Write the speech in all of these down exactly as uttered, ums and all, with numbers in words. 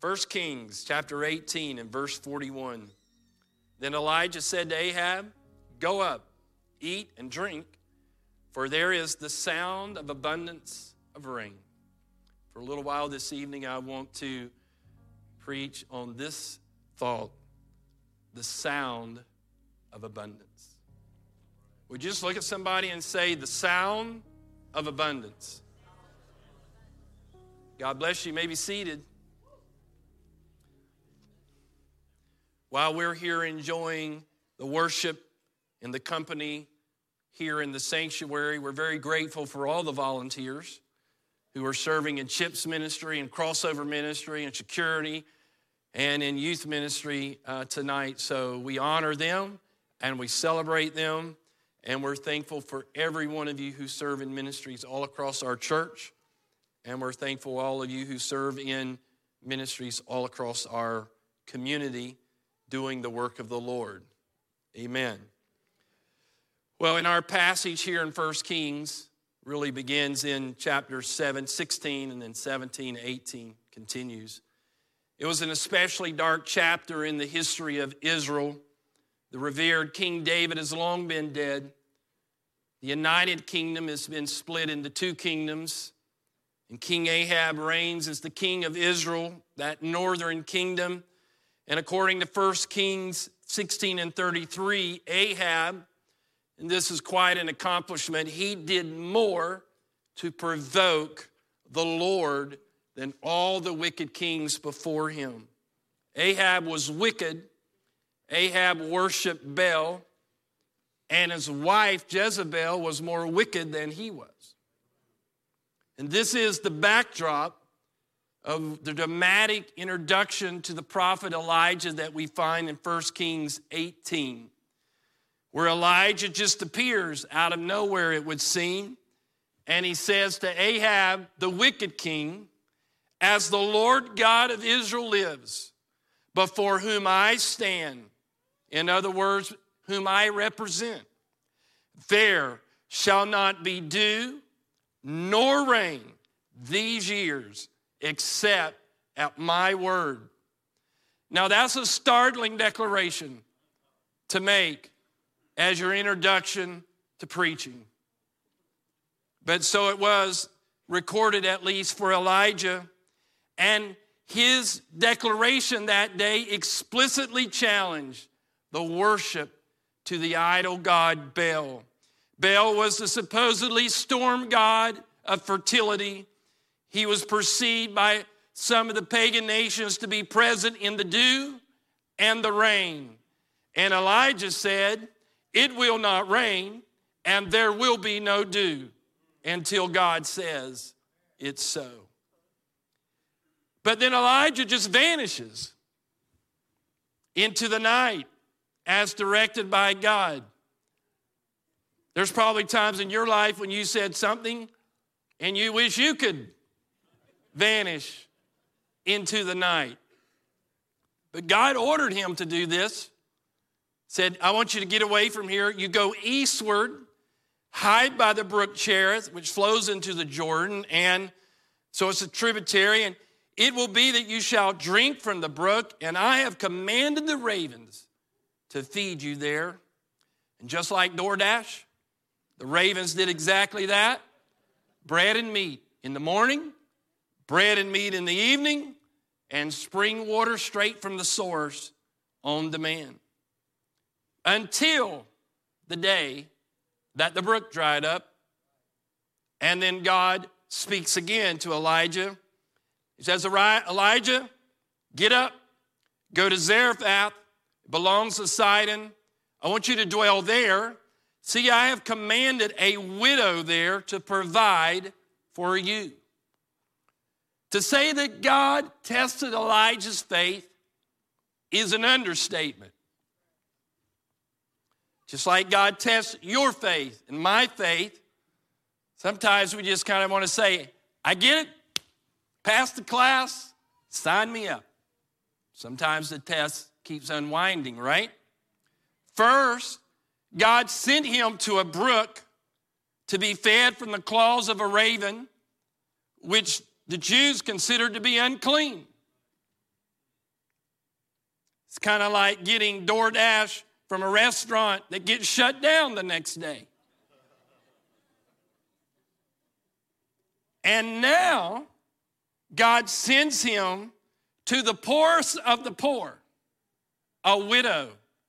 First Kings chapter eighteen and verse forty-one. Then Elijah said to Ahab, "Go up, eat and drink, for there is the sound of abundance of rain." For a little while this evening, I want to preach on this thought, the sound of abundance. Would you just look at somebody and say, the sound of abundance? God bless you. You may be seated. While we're here enjoying the worship and the company here in the sanctuary, we're very grateful for all the volunteers who are serving in CHIPS ministry and crossover ministry and security and in youth ministry uh, tonight. So we honor them and we celebrate them, and we're thankful for every one of you who serve in ministries all across our church, and we're thankful all of you who serve in ministries all across our community doing the work of the Lord. Amen. Well, in our passage here in First Kings, really begins in chapter seven, sixteen, and then seventeen, eighteen continues. It was an especially dark chapter in the history of Israel. The revered King David has long been dead. The United Kingdom has been split into two kingdoms, and King Ahab reigns as the king of Israel, that northern kingdom. And according to First Kings sixteen and thirty-three, Ahab, and this is quite an accomplishment, he did more to provoke the Lord than all the wicked kings before him. Ahab was wicked. Ahab worshiped Baal, and his wife Jezebel was more wicked than he was. And this is the backdrop of the dramatic introduction to the prophet Elijah that we find in First Kings eighteen, where Elijah just appears out of nowhere, it would seem, and he says to Ahab, the wicked king, "As the Lord God of Israel lives, before whom I stand," in other words, whom I represent, "there shall not be dew nor rain these years, except at my word." Now that's a startling declaration to make as your introduction to preaching. But so it was recorded, at least for Elijah, and his declaration that day explicitly challenged the worship to the idol god Baal. Baal was the supposedly storm god of fertility. He was perceived by some of the pagan nations to be present in the dew and the rain. And Elijah said, "It will not rain, and there will be no dew until God says it's so." But then Elijah just vanishes into the night as directed by God. There's probably times in your life when you said something and you wish you could vanish into the night. But God ordered him to do this. Said, "I want you to get away from here. You go eastward, hide by the brook Cherith, which flows into the Jordan." And so it's a tributary. "And it will be that you shall drink from the brook, and I have commanded the ravens to feed you there." And just like DoorDash, the ravens did exactly that. Bread and meat in the morning, bread and meat in the evening, and spring water straight from the source on demand. Until the day that the brook dried up. And then God speaks again to Elijah. He says, "Elijah, get up, go to Zarephath, it belongs to Sidon. I want you to dwell there. See, I have commanded a widow there to provide for you." To say that God tested Elijah's faith is an understatement. Just like God tests your faith and my faith, sometimes we just kind of want to say, "I get it, pass the class, sign me up." Sometimes the test keeps unwinding, right? First, God sent him to a brook to be fed from the claws of a raven, which the Jews considered to be unclean. It's kind of like getting DoorDash from a restaurant that gets shut down the next day. And now, God sends him to the poorest of the poor, a widow,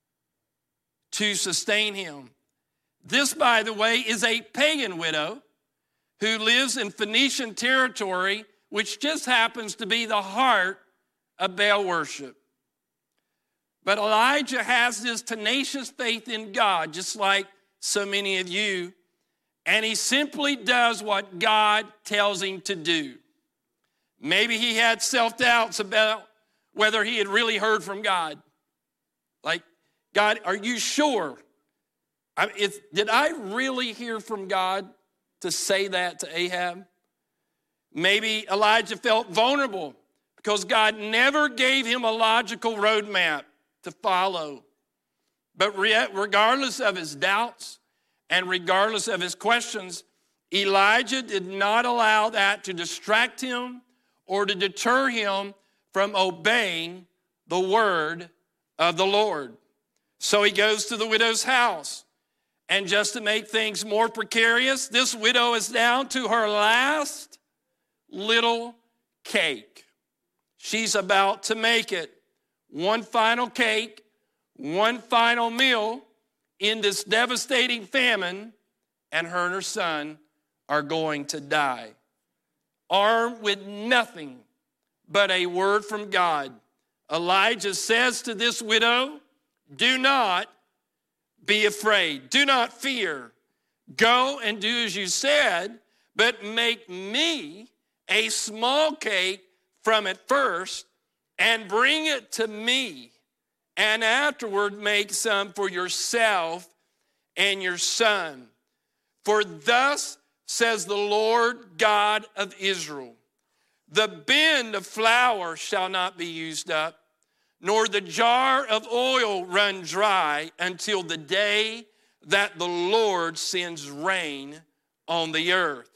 to sustain him. This, by the way, is a pagan widow who lives in Phoenician territory, which just happens to be the heart of Baal worship. But Elijah has this tenacious faith in God, just like so many of you, and he simply does what God tells him to do. Maybe he had self-doubts about whether he had really heard from God. Like, God, are you sure? I, it's, did I really hear from God to say that to Ahab? Maybe Elijah felt vulnerable because God never gave him a logical roadmap to follow. But regardless of his doubts and regardless of his questions, Elijah did not allow that to distract him or to deter him from obeying the word of the Lord. So he goes to the widow's house. And just to make things more precarious, this widow is down to her last little cake. She's about to make it. One final cake, one final meal in this devastating famine, and her and her son are going to die. Armed with nothing but a word from God, Elijah says to this widow, do not be afraid. Do not fear. Go and do as you said, but make me a small cake from it first and bring it to me, and afterward make some for yourself and your son. For thus says the Lord God of Israel, the bin of flour shall not be used up, nor the jar of oil run dry until the day that the Lord sends rain on the earth.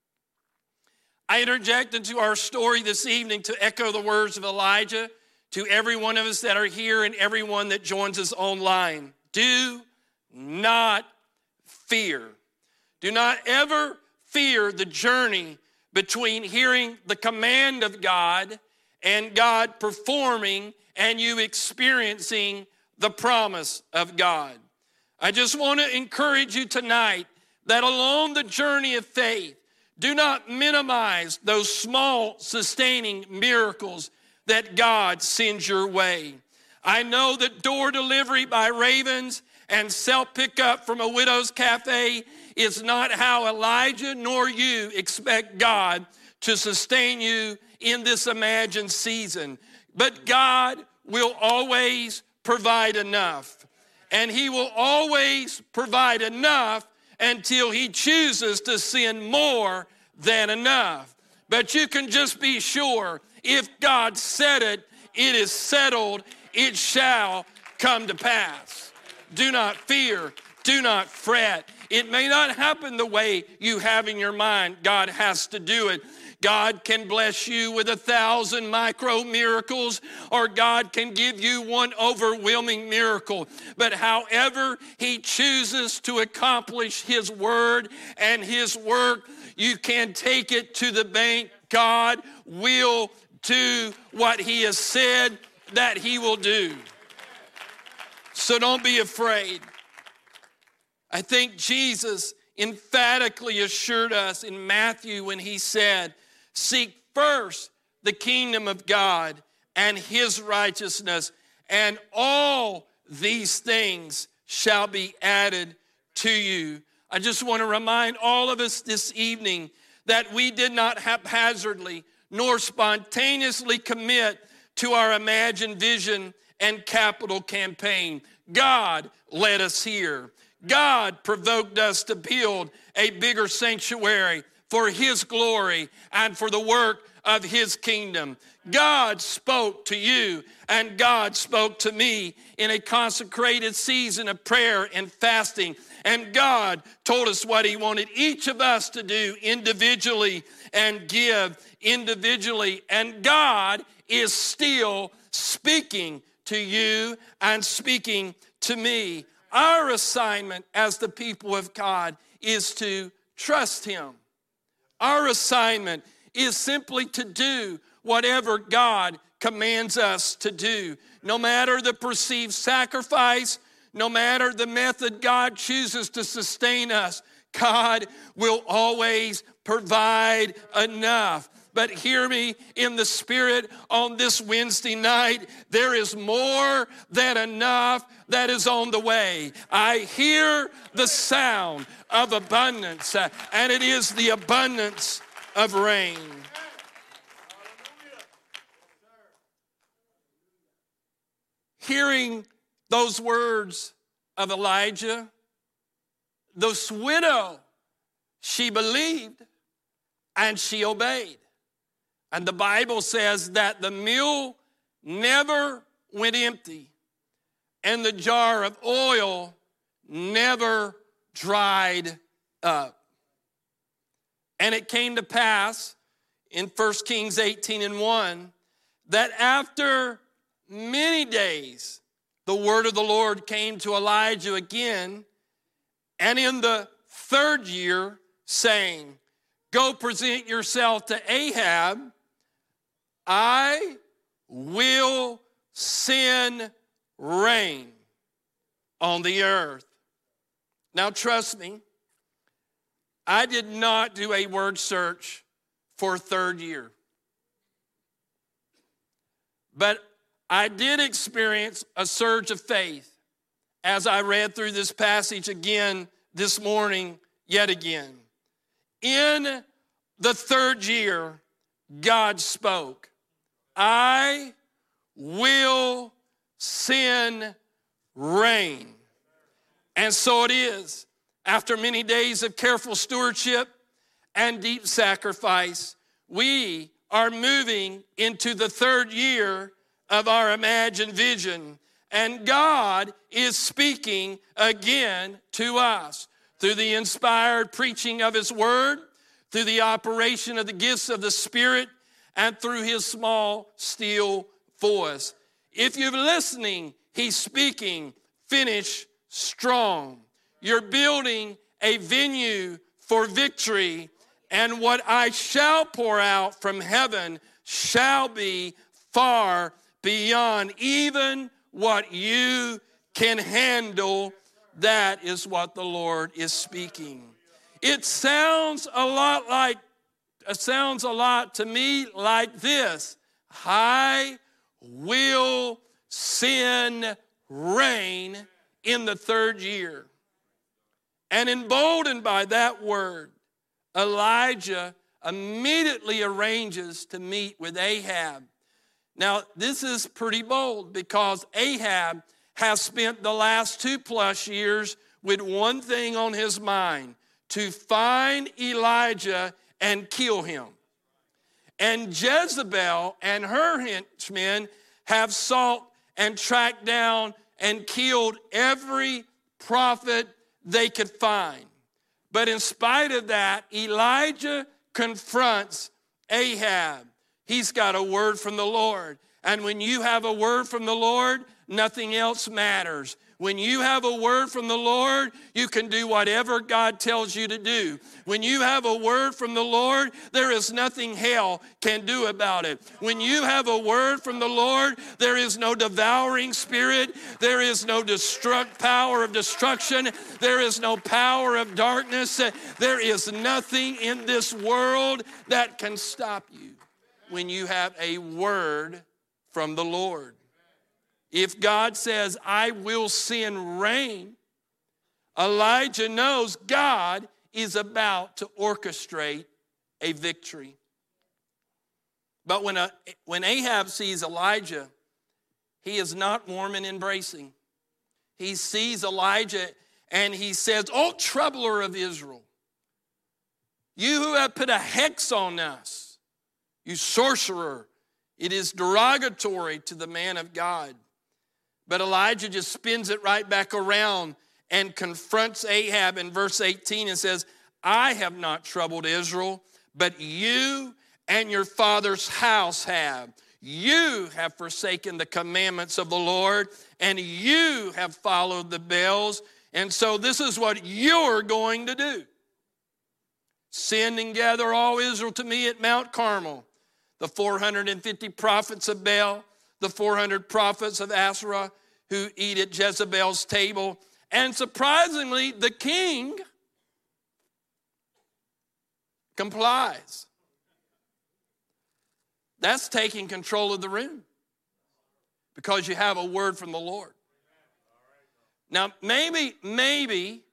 I interject into our story this evening to echo the words of Elijah to every one of us that are here and everyone that joins us online. Do not fear. Do not ever fear the journey between hearing the command of God and God performing and you experiencing the promise of God. I just want to encourage you tonight that along the journey of faith, do not minimize those small sustaining miracles that God sends your way. I know that door delivery by Ravens and self-pickup from a widow's cafe is not how Elijah nor you expect God to sustain you in this imagined season. But God will always provide enough. And he will always provide enough until he chooses to send more than enough. But you can just be sure, if God said it, it is settled, it shall come to pass. Do not fear, do not fret. It may not happen the way you have in your mind. God has to do it. God can bless you with a thousand micro miracles, or God can give you one overwhelming miracle. But however he chooses to accomplish his word and his work, you can take it to the bank. God will do what he has said that he will do. So don't be afraid. I think Jesus emphatically assured us in Matthew when he said, seek first the kingdom of God and his righteousness, and all these things shall be added to you. I just want to remind all of us this evening that we did not haphazardly nor spontaneously commit to our imagined vision and capital campaign. God led us here. God provoked us to build a bigger sanctuary for his glory and for the work of his kingdom. God spoke to you and God spoke to me in a consecrated season of prayer and fasting. And God told us what he wanted each of us to do individually and give individually. And God is still speaking to you and speaking to me. Our assignment as the people of God is to trust him. Our assignment is simply to do whatever God commands us to do. No matter the perceived sacrifice, no matter the method God chooses to sustain us, God will always provide enough. But hear me in the Spirit on this Wednesday night. There is more than enough that is on the way. I hear the sound of abundance, uh, and it is the abundance of rain. Hearing those words of Elijah, this widow, she believed and she obeyed. And the Bible says that the mill never went empty and the jar of oil never dried up. And it came to pass in First Kings eighteen and one that after many days the word of the Lord came to Elijah again, and in the third year, saying, go present yourself to Ahab, I will send rain on the earth. Now trust me, I did not do a word search for a third year. But I did experience a surge of faith as I read through this passage again this morning, yet again. In the third year, God spoke, I will send rain. And so it is. After many days of careful stewardship and deep sacrifice, we are moving into the third year of our imagined vision. And God is speaking again to us through the inspired preaching of his word, through the operation of the gifts of the Spirit, and through his small, still voice. If you're listening, he's speaking, finish strong. You're building a venue for victory, and what I shall pour out from heaven shall be far beyond even what you can handle. That is what the Lord is speaking. It sounds a lot like, it sounds a lot to me like this. I will send rain in the third year. And emboldened by that word, Elijah immediately arranges to meet with Ahab. Now, this is pretty bold because Ahab has spent the last two plus years with one thing on his mind: to find Elijah and kill him. And Jezebel and her henchmen have sought and tracked down and killed every prophet they could find. But in spite of that, Elijah confronts Ahab. He's got a word from the Lord. And when you have a word from the Lord, nothing else matters. When you have a word from the Lord, you can do whatever God tells you to do. When you have a word from the Lord, there is nothing hell can do about it. When you have a word from the Lord, there is no devouring spirit. There is no destruct power of destruction. There is no power of darkness. There is nothing in this world that can stop you when you have a word from the Lord. If God says, I will send rain, Elijah knows God is about to orchestrate a victory. But when, a, when Ahab sees Elijah, he is not warm and embracing. He sees Elijah and he says, "O troubler of Israel, you who have put a hex on us, you sorcerer." It is derogatory to the man of God. But Elijah just spins it right back around and confronts Ahab in verse eighteen and says, I have not troubled Israel, but you and your father's house have. You have forsaken the commandments of the Lord, and you have followed the Baals, and so this is what you're going to do. Send and gather all Israel to me at Mount Carmel, the four hundred fifty prophets of Baal, the four hundred prophets of Asherah who eat at Jezebel's table. And surprisingly, the king complies. That's taking control of the room because you have a word from the Lord. Now, maybe, maybe,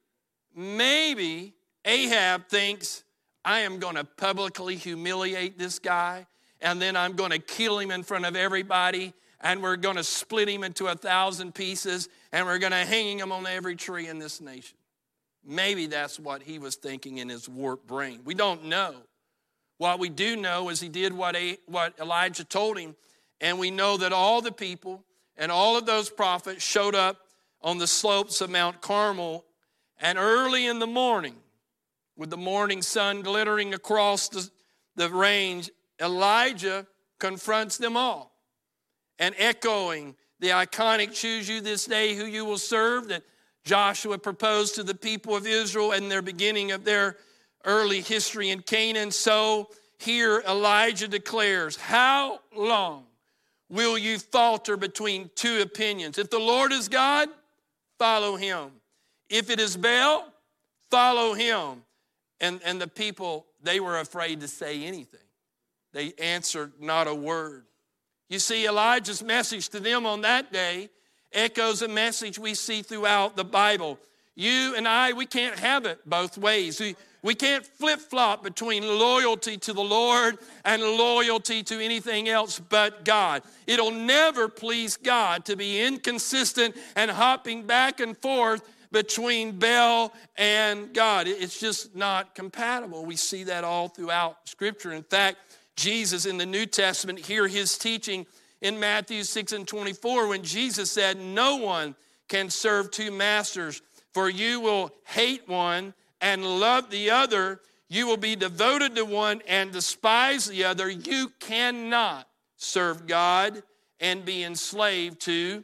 maybe Ahab thinks, I am going to publicly humiliate this guy, and then I'm going to kill him in front of everybody, and we're going to split him into a thousand pieces, and we're going to hang him on every tree in this nation. Maybe that's what he was thinking in his warped brain. We don't know. What we do know is he did what, what Elijah told him, and we know that all the people and all of those prophets showed up on the slopes of Mount Carmel, and early in the morning, with the morning sun glittering across the, the range, Elijah confronts them all. And echoing the iconic choose you this day who you will serve that Joshua proposed to the people of Israel in their beginning of their early history in Canaan. So here Elijah declares, how long will you falter between two opinions? If the Lord is God, follow him. If it is Baal, follow him. And, and the people, they were afraid to say anything. They answered not a word. You see, Elijah's message to them on that day echoes a message we see throughout the Bible. You and I, we can't have it both ways. We, we can't flip-flop between loyalty to the Lord and loyalty to anything else but God. It'll never please God to be inconsistent and hopping back and forth between Baal and God. It's just not compatible. We see that all throughout Scripture. In fact, Jesus in the New Testament, hear his teaching in Matthew six and twenty-four when Jesus said, no one can serve two masters, for you will hate one and love the other. You will be devoted to one and despise the other. You cannot serve God and be enslaved to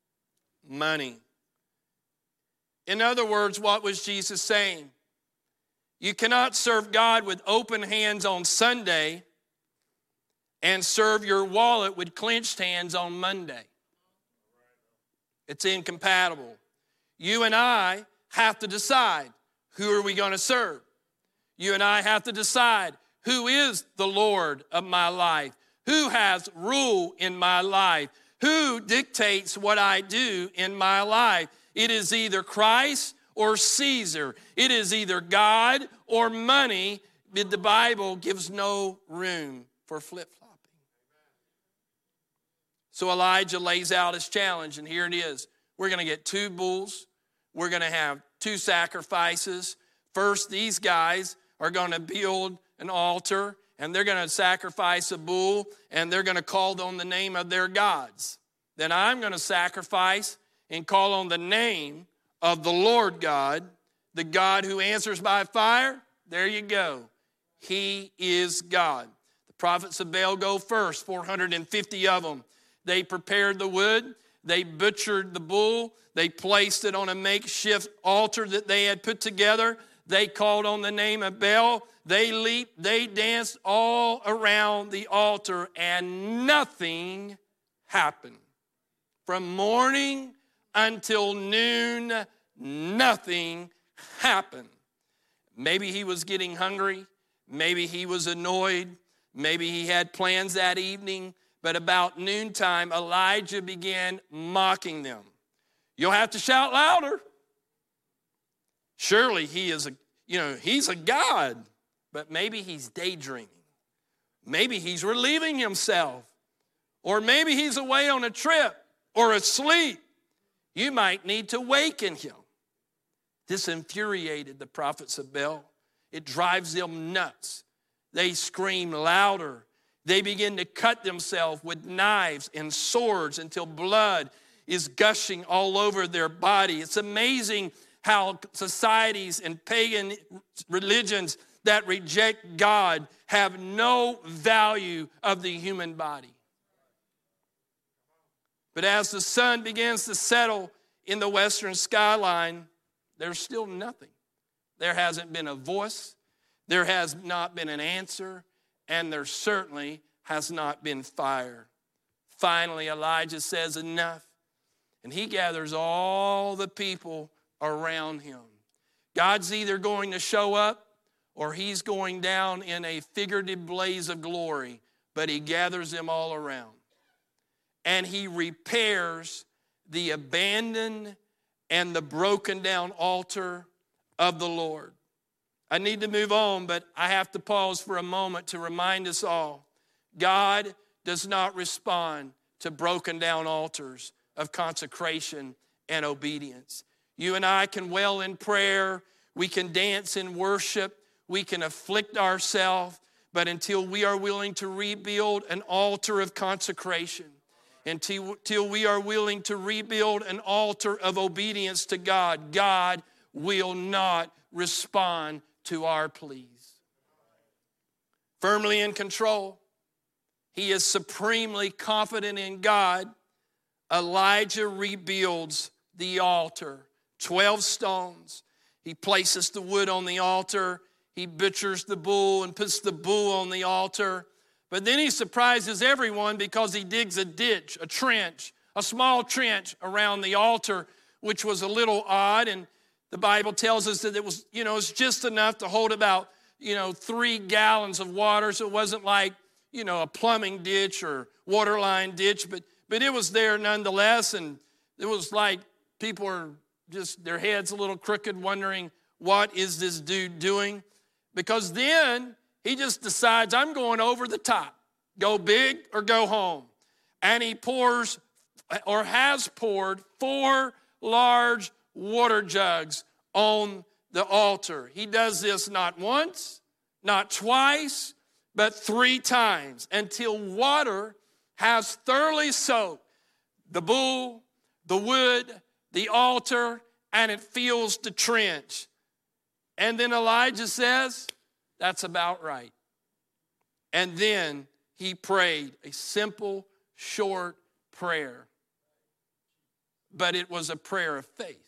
money. In other words, what was Jesus saying? You cannot serve God with open hands on Sunday and serve your wallet with clenched hands on Monday. It's incompatible. You and I have to decide, who are we going to serve? You and I have to decide, who is the Lord of my life? Who has rule in my life? Who dictates what I do in my life? It is either Christ or Caesar. It is either God or money. The Bible gives no room for flip-flopping. So Elijah lays out his challenge, and here it is. We're going to get two bulls. We're going to have two sacrifices. First, these guys are going to build an altar, and they're going to sacrifice a bull, and they're going to call on the name of their gods. Then I'm going to sacrifice and call on the name of the Lord God, the God who answers by fire. There you go. He is God. The prophets of Baal go first, four hundred fifty of them. They prepared the wood. They butchered the bull. They placed it on a makeshift altar that they had put together. They called on the name of Baal. They leaped. They danced all around the altar, and nothing happened. From morning until noon, nothing happened. Maybe he was getting hungry. Maybe he was annoyed. Maybe he had plans that evening. But about noontime, Elijah began mocking them. You'll have to shout louder. Surely he is a, you know, he's a God. But maybe he's daydreaming. Maybe he's relieving himself. Or maybe he's away on a trip or asleep. You might need to waken him. This infuriated the prophets of Baal. It drives them nuts. They scream louder. They begin to cut themselves with knives and swords until blood is gushing all over their body. It's amazing how societies and pagan religions that reject God have no value of the human body. But as the sun begins to settle in the western skyline, there's still nothing. There hasn't been a voice, there has not been an answer, and there certainly has not been fire. Finally, Elijah says enough, and he gathers all the people around him. God's either going to show up or he's going down in a figurative blaze of glory, but he gathers them all around. And he repairs the abandoned and the broken down altar of the Lord. I need to move on, but I have to pause for a moment to remind us all, God does not respond to broken down altars of consecration and obedience. You and I can wail in prayer, we can dance in worship, we can afflict ourselves, but until we are willing to rebuild an altar of consecration, until, until we are willing to rebuild an altar of obedience to God, God will not respond to our pleas. Firmly in control, he is supremely confident in God. Elijah rebuilds the altar. Twelve stones. He places the wood on the altar. He butchers the bull and puts the bull on the altar. But then he surprises everyone because he digs a ditch, a trench, a small trench around the altar, which was a little odd. And the Bible tells us that it was, you know, it's just enough to hold about, you know, three gallons of water. So it wasn't like, you know, a plumbing ditch or water line ditch, but but it was there nonetheless. And it was like people were just, their heads a little crooked, wondering, what is this dude doing? Because then he just decides, I'm going over the top. Go big or go home. And he pours, or has poured, four large water jugs on the altar. He does this not once, not twice, but three times, until water has thoroughly soaked the bull, the wood, the altar, and it fills the trench. And then Elijah says, that's about right. And then he prayed a simple, short prayer. But it was a prayer of faith.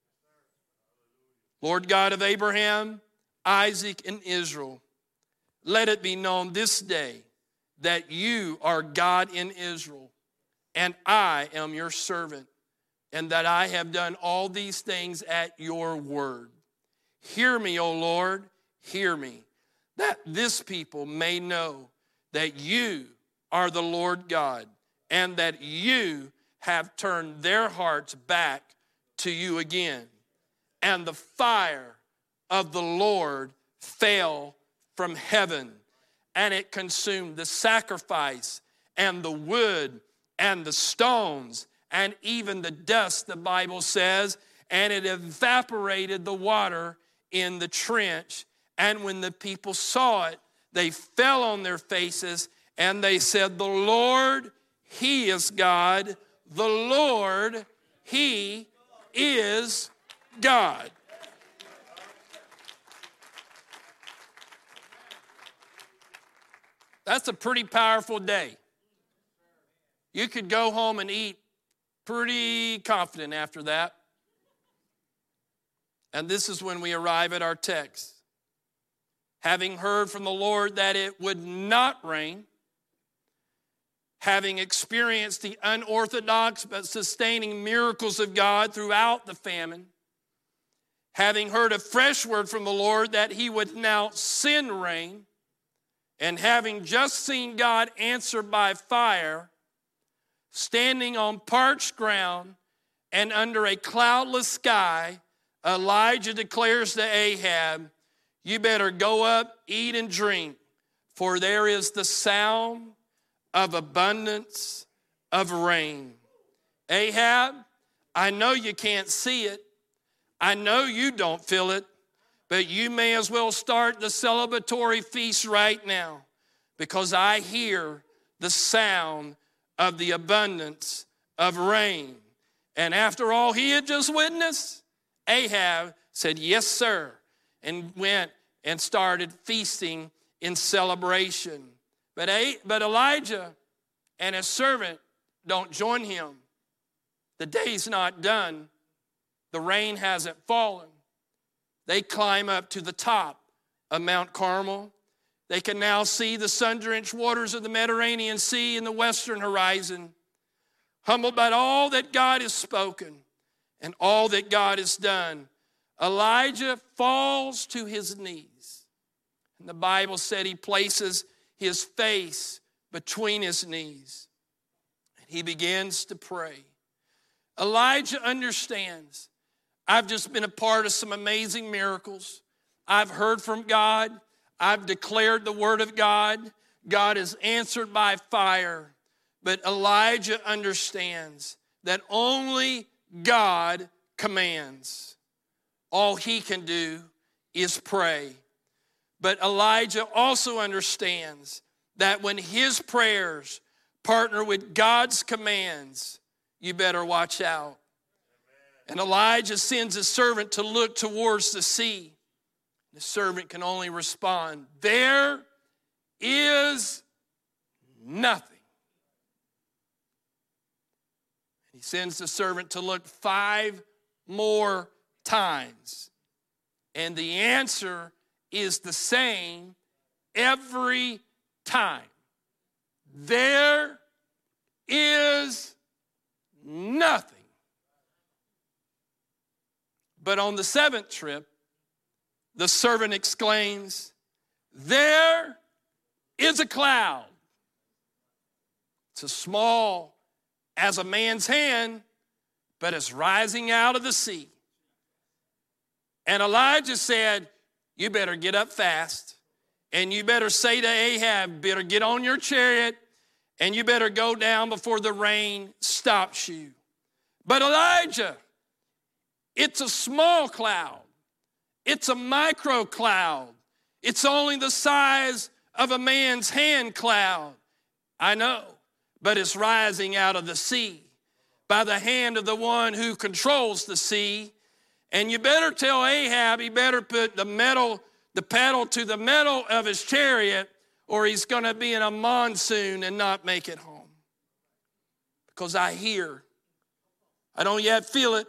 Lord God of Abraham, Isaac, and Israel, let it be known this day that you are God in Israel, and I am your servant, and that I have done all these things at your word. Hear me, O Lord, hear me, that this people may know that you are the Lord God, and that you have turned their hearts back to you again. And the fire of the Lord fell from heaven, and it consumed the sacrifice and the wood and the stones and even the dust, the Bible says, and it evaporated the water in the trench. And when the people saw it, they fell on their faces and they said, the Lord, he is God. The Lord, he is God. That's a pretty powerful day. You could go home and eat pretty confident after that. And this is when we arrive at our text. Having heard from the Lord that it would not rain, having experienced the unorthodox but sustaining miracles of God throughout the famine, having heard a fresh word from the Lord that he would now send rain, and having just seen God answer by fire, standing on parched ground and under a cloudless sky, Elijah declares to Ahab, you better go up, eat and drink, for there is the sound of abundance of rain. Ahab, I know you can't see it. I know you don't feel it, but you may as well start the celebratory feast right now, because I hear the sound of the abundance of rain. And after all he had just witnessed, Ahab said, yes, sir, and went and started feasting in celebration. But, but Elijah and his servant don't join him. The day's not done. The rain hasn't fallen. They climb up to the top of Mount Carmel. They can now see the sun-drenched waters of the Mediterranean Sea in the western horizon. Humbled by all that God has spoken and all that God has done, Elijah falls to his knees. And the Bible said he places his face between his knees. And he begins to pray. Elijah understands, I've just been a part of some amazing miracles. I've heard from God. I've declared the word of God. God has answered by fire. But Elijah understands that only God commands. All he can do is pray. But Elijah also understands that when his prayers partner with God's commands, you better watch out. And Elijah sends his servant to look towards the sea. The servant can only respond, there is nothing. He sends the servant to look five more times. And the answer is the same every time. There is nothing. But on the seventh trip, the servant exclaims, there is a cloud. It's as small as a man's hand, but it's rising out of the sea. And Elijah said, you better get up fast, and you better say to Ahab, better get on your chariot, and you better go down before the rain stops you. But Elijah, it's a small cloud. It's a micro cloud. It's only the size of a man's hand cloud. I know, but it's rising out of the sea by the hand of the one who controls the sea. And you better tell Ahab he better put the metal, the pedal to the metal of his chariot, or he's going to be in a monsoon and not make it home. Because I hear, I don't yet feel it,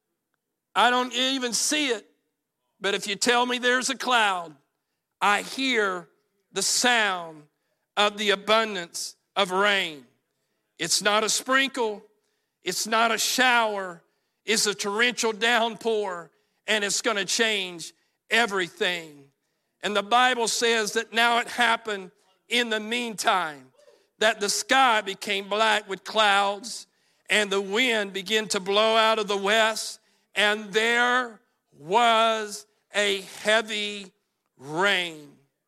I don't even see it, but if you tell me there's a cloud, I hear the sound of the abundance of rain. It's not a sprinkle, it's not a shower, it's a torrential downpour, and it's going to change everything. And the Bible says that now it happened in the meantime, that the sky became black with clouds, and the wind began to blow out of the west, and there was a heavy rain.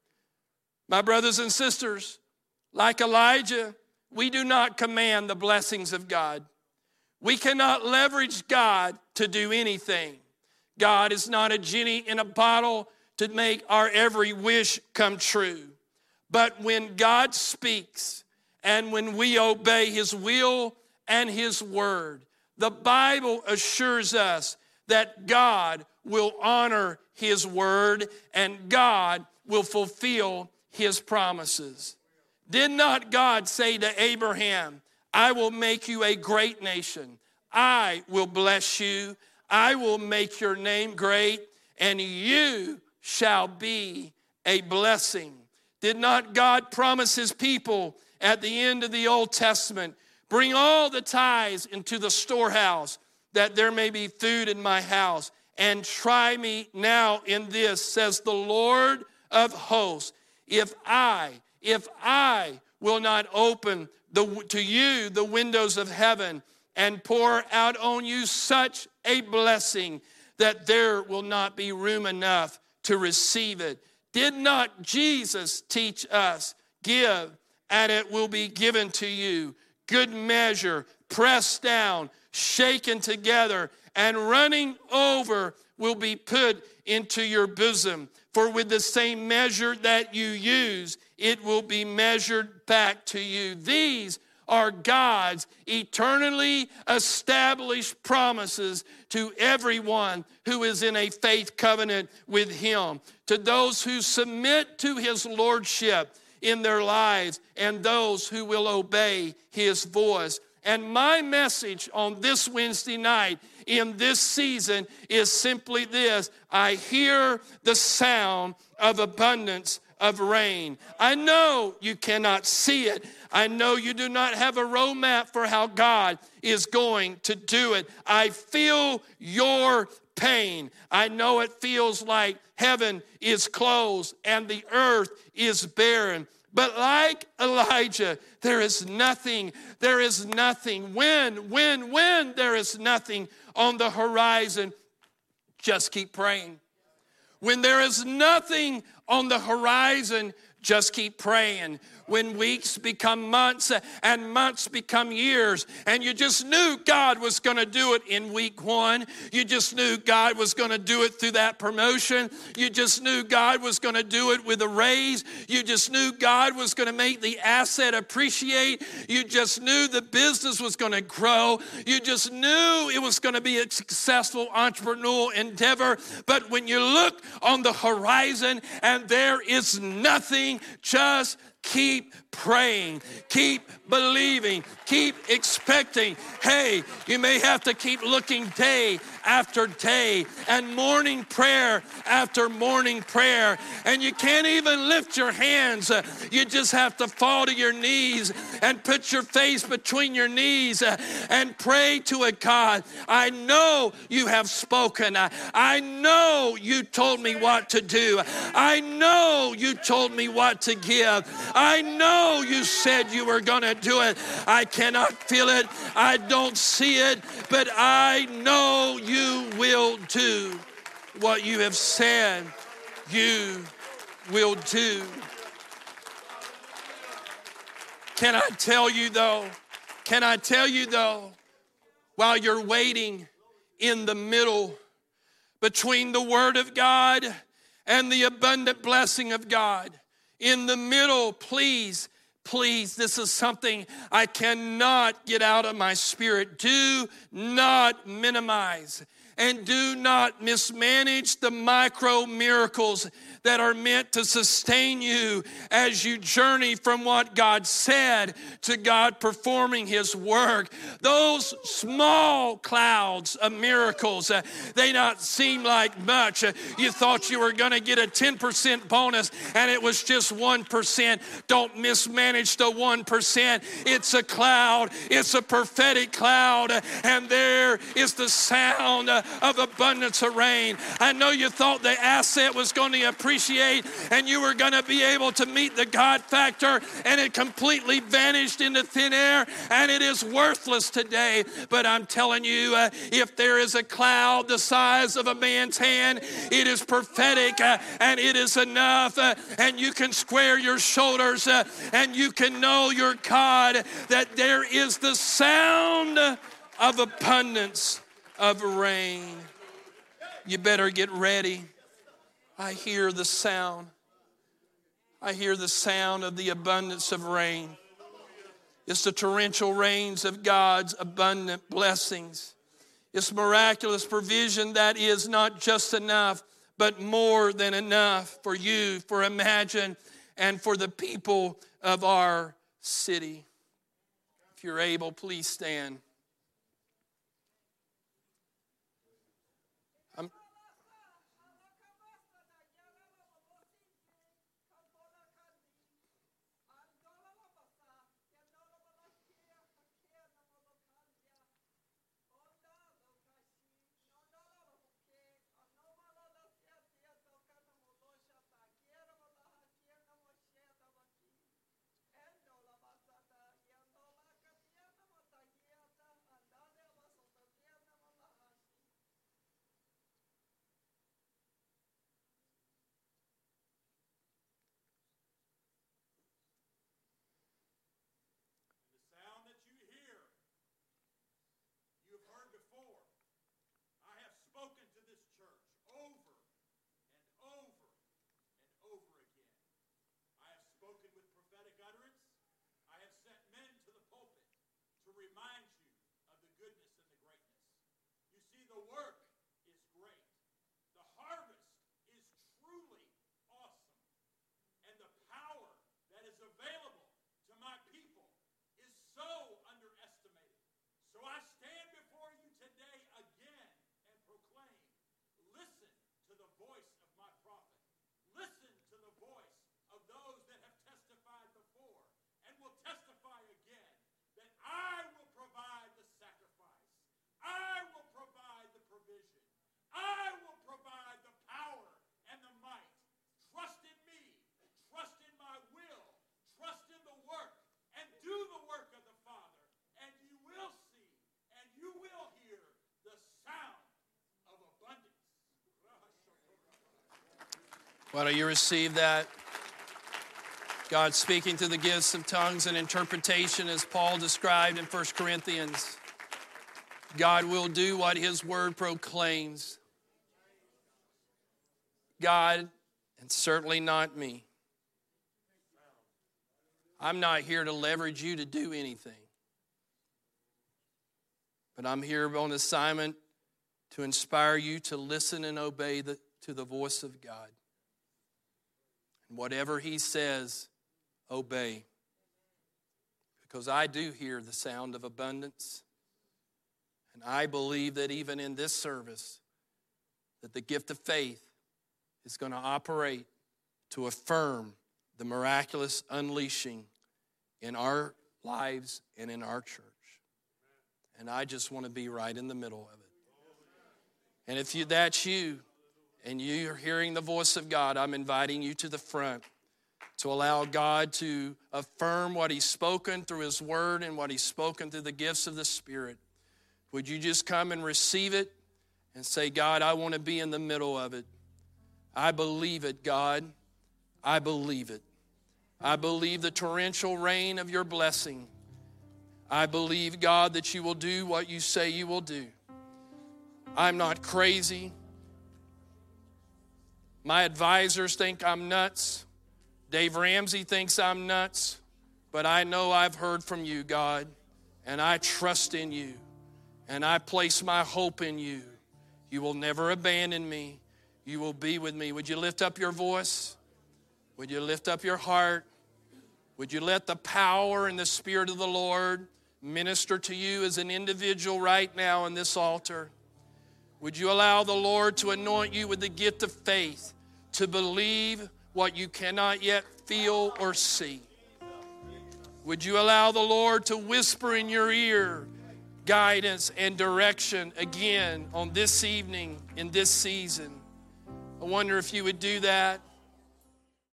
My brothers and sisters, like Elijah, we do not command the blessings of God. We cannot leverage God to do anything. God is not a genie in a bottle to make our every wish come true. But when God speaks and when we obey his will and his word, the Bible assures us that God will honor his word and God will fulfill his promises. Did not God say to Abraham, I will make you a great nation. I will bless you. I will make your name great, and you shall be a blessing. Did not God promise his people at the end of the Old Testament, bring all the tithes into the storehouse, that there may be food in my house, and try me now in this, says the Lord of hosts, if I, if I will not open the, to you the windows of heaven and pour out on you such a blessing that there will not be room enough to receive it. Did not Jesus teach us, give, and it will be given to you, good measure, pressed down, shaken together, and running over will be put into your bosom. For with the same measure that you use, it will be measured back to you. These are God's eternally established promises to everyone who is in a faith covenant with him, to those who submit to his lordship in their lives, and those who will obey his voice. And my message on this Wednesday night in this season is simply this. I hear the sound of abundance of rain. I know you cannot see it. I know you do not have a roadmap for how God is going to do it. I feel your pain. I know it feels like heaven is closed and the earth is barren. But like Elijah, there is nothing, there is nothing. When, when, when there is nothing on the horizon, just keep praying. When there is nothing on the horizon, just keep praying. When weeks become months and months become years, and you just knew God was going to do it in week one. You just knew God was going to do it through that promotion. You just knew God was going to do it with a raise. You just knew God was going to make the asset appreciate. You just knew the business was going to grow. You just knew it was going to be a successful entrepreneurial endeavor. But when you look on the horizon and there is nothing, just keep praying, keep believing, keep expecting. Hey, you may have to keep looking day after day and morning prayer after morning prayer. And you can't even lift your hands. You just have to fall to your knees and put your face between your knees and pray to a God. I know you have spoken. I know you told me what to do. I know you told me what to give. I know you said you were going to do it. I cannot feel it. I don't see it, but I know you will do what you have said you will do. Can I tell you though, can I tell you though, while you're waiting in the middle between the Word of God and the abundant blessing of God, in the middle, please, please, this is something I cannot get out of my spirit. Do not minimize and do not mismanage the micro miracles that are meant to sustain you as you journey from what God said to God performing His work. Those small clouds of miracles, uh, they not seem like much. Uh, you thought you were going to get a ten percent bonus and it was just one percent. Don't mismanage the one percent. It's a cloud. It's a prophetic cloud. Uh, and there is the sound uh, of abundance of rain. I know you thought the asset was going to appreciate and you were going to be able to meet the God factor, and it completely vanished into thin air, and it is worthless today. But I'm telling you, uh, if there is a cloud the size of a man's hand, it is prophetic uh, and it is enough, uh, and you can square your shoulders uh, and you can know your God, that there is the sound of abundance of rain. You better get ready. I hear the sound. I hear the sound of the abundance of rain. It's the torrential rains of God's abundant blessings. It's miraculous provision that is not just enough, but more than enough for you, for Imagine, and for the people of our city. If you're able, please stand. Why don't you receive that? God speaking through the gifts of tongues and interpretation as Paul described in First Corinthians. God will do what his word proclaims. God, and certainly not me. I'm not here to leverage you to do anything. But I'm here on assignment to inspire you to listen and obey the, to the voice of God. And whatever he says, obey. Because I do hear the sound of abundance. And I believe that even in this service, that the gift of faith is going to operate to affirm the miraculous unleashing in our lives and in our church. And I just want to be right in the middle of it. And if you, that's you, and you're hearing the voice of God, I'm inviting you to the front to allow God to affirm what he's spoken through his word and what he's spoken through the gifts of the Spirit. Would you just come and receive it and say, God, I want to be in the middle of it. I believe it, God. I believe it. I believe the torrential rain of your blessing. I believe, God, that you will do what you say you will do. I'm not crazy. My advisors think I'm nuts. Dave Ramsey thinks I'm nuts. But I know I've heard from you, God, and I trust in you, and I place my hope in you. You will never abandon me. You will be with me. Would you lift up your voice? Would you lift up your heart? Would you let the power and the Spirit of the Lord minister to you as an individual right now on this altar? Would you allow the Lord to anoint you with the gift of faith to believe what you cannot yet feel or see? Would you allow the Lord to whisper in your ear guidance and direction again on this evening, in this season? I wonder if you would do that.